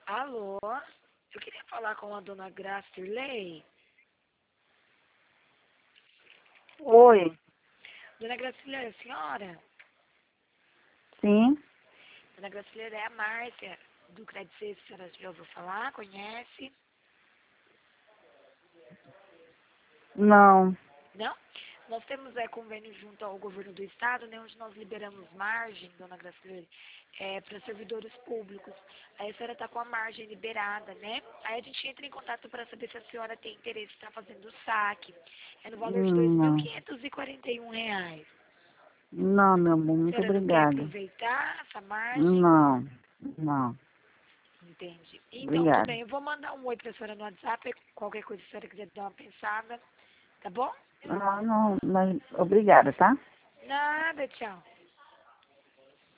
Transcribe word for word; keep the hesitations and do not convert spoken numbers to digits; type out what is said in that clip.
Alô? Eu queria falar com a dona Gracilei. Oi, Dona Gracilei, a senhora? sim, Dona Gracilei é a Márcia, do Credit Suisse, a senhora já ouviu falar? Conhece? não, Não? Nós temos é, convênio junto ao governo do estado, né, onde nós liberamos margem, dona Gracilei, é, para servidores públicos. Aí a senhora está com a margem liberada, né? Aí a gente entra em contato para saber se a senhora tem interesse em estar fazendo o saque. É no valor de dois mil não, quinhentos e quarenta e um reais. não, meu amor, A muito senhora não quer obrigada. aproveitar essa margem? Não, não, Entende. Então, tudo obrigada. bem. Eu vou mandar um oi para a senhora no WhatsApp. Qualquer coisa, se a senhora quiser dar uma pensada. Tá bom? Não, não, mas obrigada, tá? Nada, tchau.